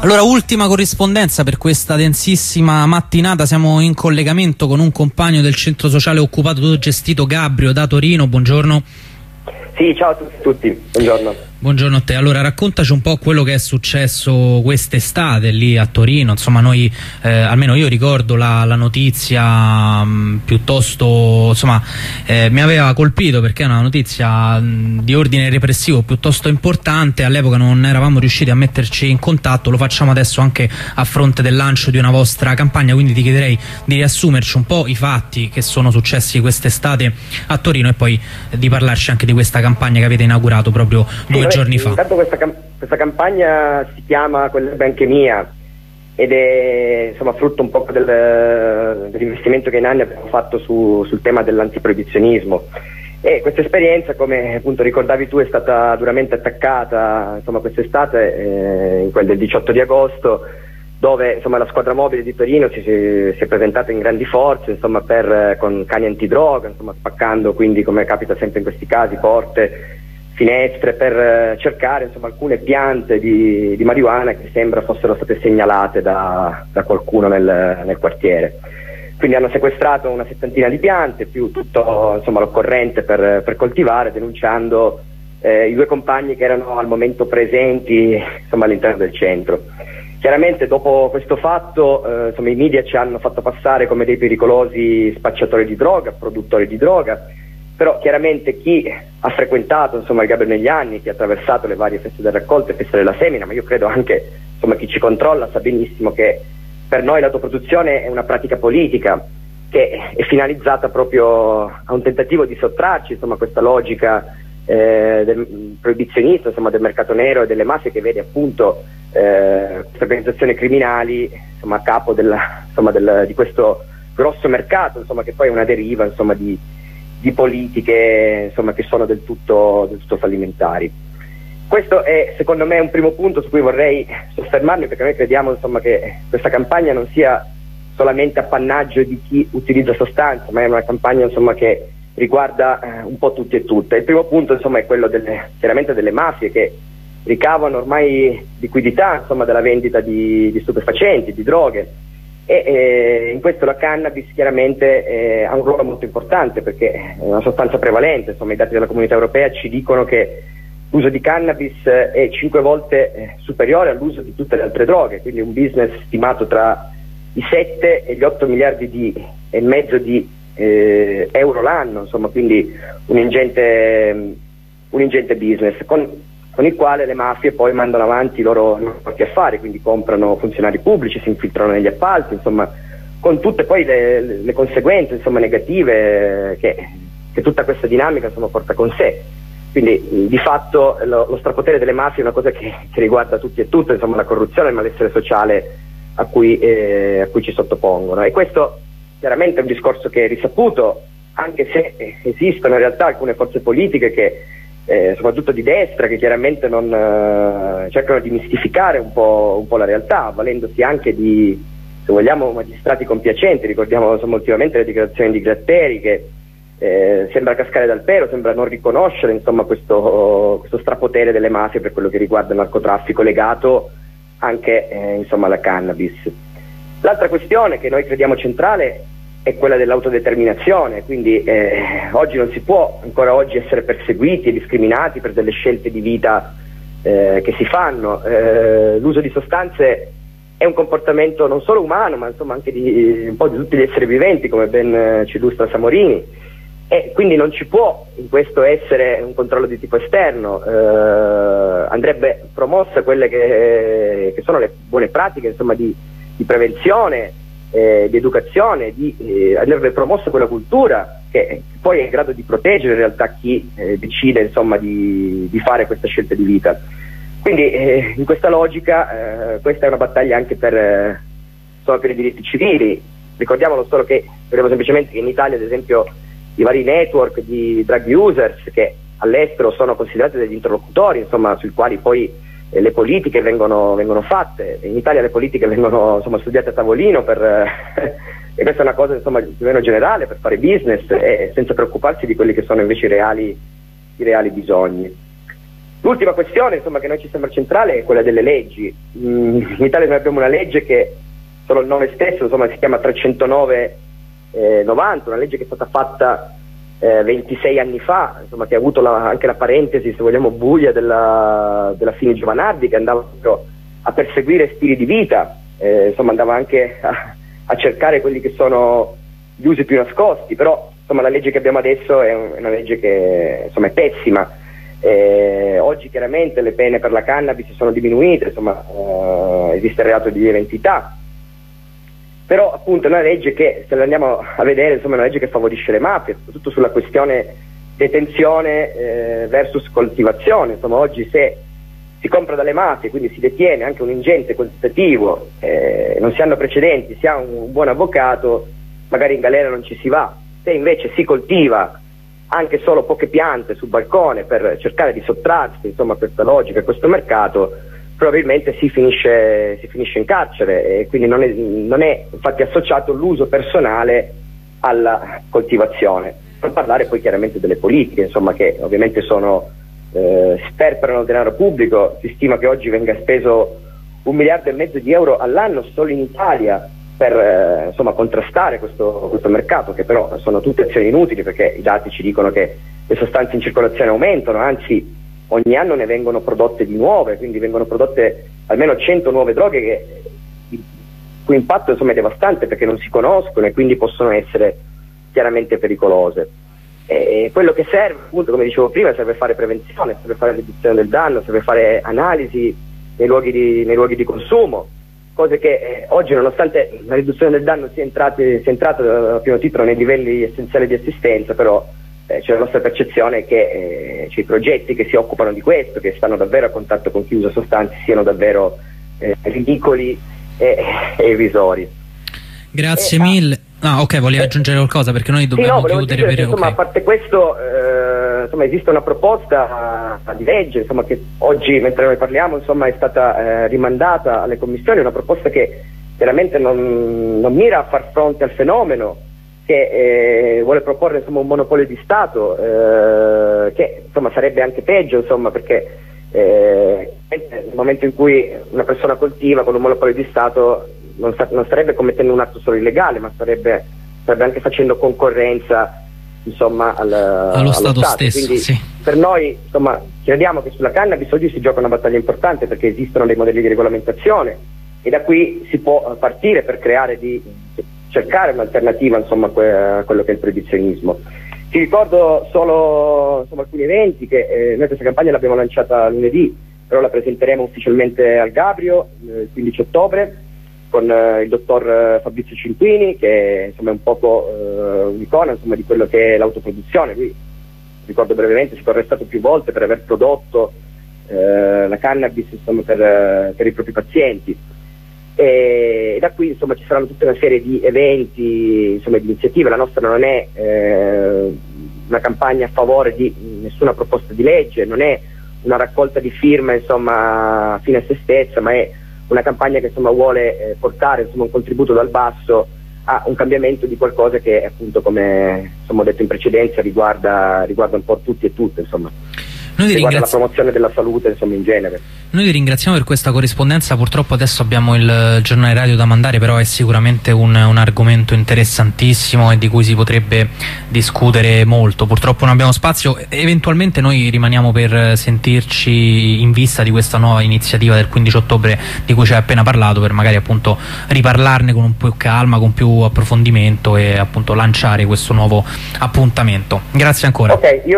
Allora, ultima corrispondenza per questa densissima mattinata. Siamo in collegamento con un compagno del centro sociale occupato gestito, Gabrio, da Torino. Buongiorno. Sì, ciao a tutti, buongiorno. Buongiorno a te. Allora, raccontaci un po' quello che è successo quest'estate lì a Torino. Insomma, noi, almeno io ricordo la notizia piuttosto, insomma, mi aveva colpito perché è una notizia di ordine repressivo piuttosto importante. All'epoca non eravamo riusciti a metterci in contatto, lo facciamo adesso anche a fronte del lancio di una vostra campagna, quindi ti chiederei di riassumerci un po' i fatti che sono successi quest'estate a Torino e poi di parlarci anche di questa campagna che avete inaugurato proprio 2 giorni fa. Intanto questa campagna si chiama Quella anche mia ed è insomma frutto un po' dell'investimento che in anni abbiamo fatto sul tema dell'antiproibizionismo, e questa esperienza, come appunto ricordavi tu, è stata duramente attaccata insomma quest'estate, in quel del 18 di agosto, dove insomma la squadra mobile di Torino si è presentata in grandi forze insomma con cani antidroga, insomma spaccando, quindi, come capita sempre in questi casi, porte, finestre, per cercare insomma alcune piante di marijuana che sembra fossero state segnalate da qualcuno nel quartiere. Quindi hanno sequestrato una 70ina di piante più tutto insomma l'occorrente per coltivare, denunciando i 2 compagni che erano al momento presenti insomma all'interno del centro. Chiaramente dopo questo fatto insomma i media ci hanno fatto passare come dei pericolosi spacciatori di droga, produttori di droga, però chiaramente chi ha frequentato insomma il Gabrio negli anni, chi ha attraversato le varie feste della raccolta e feste della semina, ma io credo anche insomma chi ci controlla, sa benissimo che per noi l'autoproduzione è una pratica politica che è finalizzata proprio a un tentativo di sottrarci insomma a questa logica del proibizionista, insomma del mercato nero e delle mafie, che vede appunto queste organizzazioni criminali insomma a capo di questo grosso mercato, insomma, che poi è una deriva insomma di politiche insomma che sono del tutto fallimentari. Questo è secondo me un primo punto su cui vorrei soffermarmi, perché noi crediamo insomma che questa campagna non sia solamente appannaggio di chi utilizza sostanze, ma è una campagna insomma che riguarda un po' tutti e tutte. Il primo punto insomma è quello chiaramente delle mafie, che ricavano ormai liquidità insomma dalla vendita di stupefacenti, di droghe, e in questo la cannabis chiaramente ha un ruolo molto importante, perché è una sostanza prevalente. Insomma, i dati della Comunità Europea ci dicono che l'uso di cannabis è 5 volte superiore all'uso di tutte le altre droghe, quindi un business stimato tra i 7 e gli 8 miliardi e mezzo di euro l'anno, insomma, quindi un ingente business con il quale le mafie poi mandano avanti i loro propri affari, quindi comprano funzionari pubblici, si infiltrano negli appalti, insomma, con tutte poi le conseguenze insomma negative che tutta questa dinamica insomma porta con sé. Quindi di fatto lo strapotere delle mafie è una cosa che riguarda tutti e tutte, insomma, la corruzione e il malessere sociale a cui ci sottopongono, e questo chiaramente è un discorso che è risaputo, anche se esistono in realtà alcune forze politiche che soprattutto di destra, che chiaramente non cercano di mistificare un po' la realtà, valendosi anche di, se vogliamo, magistrati compiacenti. Ricordiamo insomma ultimamente le dichiarazioni di Gratteri, che sembra cascare dal pero, sembra non riconoscere insomma questo strapotere delle mafie per quello che riguarda il narcotraffico, legato anche insomma alla cannabis. L'altra questione che noi crediamo centrale è quella dell'autodeterminazione, quindi oggi non si può ancora oggi essere perseguiti e discriminati per delle scelte di vita che si fanno. L'uso di sostanze è un comportamento non solo umano, ma insomma anche un po' di tutti gli esseri viventi, come ben ci illustra Samorini, e quindi non ci può in questo essere un controllo di tipo esterno. Andrebbe promossa quelle che sono le buone pratiche insomma di prevenzione, di educazione, andrebbe promossa quella cultura che poi è in grado di proteggere in realtà chi decide insomma di fare questa scelta di vita. Quindi in questa logica questa è una battaglia anche per i diritti civili. Ricordiamolo solo che vediamo semplicemente che in Italia, ad esempio, i vari network di drug users, che all'estero sono considerati degli interlocutori insomma sui quali poi le politiche vengono fatte. In Italia le politiche vengono insomma studiate a tavolino e questa è una cosa insomma più o meno generale, per fare business, e senza preoccuparsi di quelli che sono invece i reali bisogni. L'ultima questione, insomma, che noi ci sembra centrale è quella delle leggi. In Italia noi abbiamo una legge che, solo il nome stesso, insomma, si chiama 309/90, una legge che è stata fatta 26 anni fa, insomma, che ha avuto anche la parentesi, se vogliamo, buia della Fini Giovanardi, che andava a perseguire stili di vita, insomma, andava anche a cercare quelli che sono gli usi più nascosti, però insomma la legge che abbiamo adesso è una legge che, insomma, è pessima. Oggi chiaramente le pene per la cannabis sono diminuite, insomma, esiste il reato di lieve entità, però appunto è una legge che, se la andiamo a vedere, insomma, è una legge che favorisce le mafie, soprattutto sulla questione detenzione versus coltivazione. Insomma, oggi se si compra dalle mafie, quindi si detiene anche un ingente quantitativo, non si hanno precedenti, si ha un buon avvocato, magari in galera non ci si va. Se invece si coltiva anche solo poche piante sul balcone per cercare di sottrarsi, insomma, a questa logica, a questo mercato, probabilmente si finisce in carcere, e quindi non è infatti associato l'uso personale alla coltivazione. Per parlare poi chiaramente delle politiche, insomma, che ovviamente sperperano denaro pubblico. Si stima che oggi venga speso 1,5 miliardi di euro all'anno solo in Italia per insomma, contrastare questo mercato, che però sono tutte azioni inutili, perché i dati ci dicono che le sostanze in circolazione aumentano, anzi ogni anno ne vengono prodotte di nuove, quindi vengono prodotte almeno 100 nuove droghe il cui impatto, insomma, è devastante, perché non si conoscono e quindi possono essere chiaramente pericolose. E quello che serve, appunto, come dicevo prima, serve fare prevenzione, serve fare riduzione del danno, serve fare analisi nei luoghi di consumo, cose che oggi, nonostante la riduzione del danno sia entrata a primo titolo nei livelli essenziali di assistenza, però c'è la nostra percezione che i progetti che si occupano di questo, che stanno davvero a contatto con chi usa sostanze, siano davvero ridicoli e irrisori. Grazie mille. Ok, volevi aggiungere qualcosa, perché noi dobbiamo chiudere per... Insomma, a parte questo, insomma, esiste una proposta di legge, insomma, che oggi, mentre noi parliamo, insomma, è stata rimandata alle commissioni, una proposta che veramente non mira a far fronte al fenomeno, che vuole proporre, insomma, un monopolio di Stato, che, insomma, sarebbe anche peggio, insomma, perché nel momento in cui una persona coltiva con un monopolio di Stato non starebbe commettendo un atto solo illegale, ma starebbe anche facendo concorrenza, insomma, allo Stato stesso. Quindi, sì, per noi, insomma, crediamo che sulla cannabis oggi si gioca una battaglia importante, perché esistono dei modelli di regolamentazione e da qui si può partire per cercare un'alternativa, insomma, a quello che è il proibizionismo. Ti ricordo solo, insomma, alcuni eventi che noi questa campagna l'abbiamo lanciata lunedì, però la presenteremo ufficialmente al Gabrio il 15 ottobre con il dottor Fabrizio Cinquini, che, insomma, è un poco un'icona, insomma, di quello che è l'autoproduzione. Lui, ricordo brevemente, si è arrestato più volte per aver prodotto la cannabis, insomma, per i propri pazienti, e da qui, insomma, ci saranno tutta una serie di eventi, insomma, di iniziative. La nostra non è una campagna a favore di nessuna proposta di legge, non è una raccolta di firme, insomma, fine a se stessa, ma è una campagna che, insomma, vuole portare, insomma, un contributo dal basso a un cambiamento di qualcosa che, appunto, come, insomma, ho detto in precedenza, riguarda un po' tutti e tutte, insomma. Riguarda la promozione della salute, insomma, in genere. Noi ti ringraziamo per questa corrispondenza. Purtroppo adesso abbiamo il giornale radio da mandare, però è sicuramente un argomento interessantissimo e di cui si potrebbe discutere molto. Purtroppo non abbiamo spazio, eventualmente noi rimaniamo per sentirci in vista di questa nuova iniziativa del 15 ottobre di cui ci hai appena parlato, per magari, appunto, riparlarne con un po' più calma, con più approfondimento, e appunto lanciare questo nuovo appuntamento. Grazie ancora. Okay,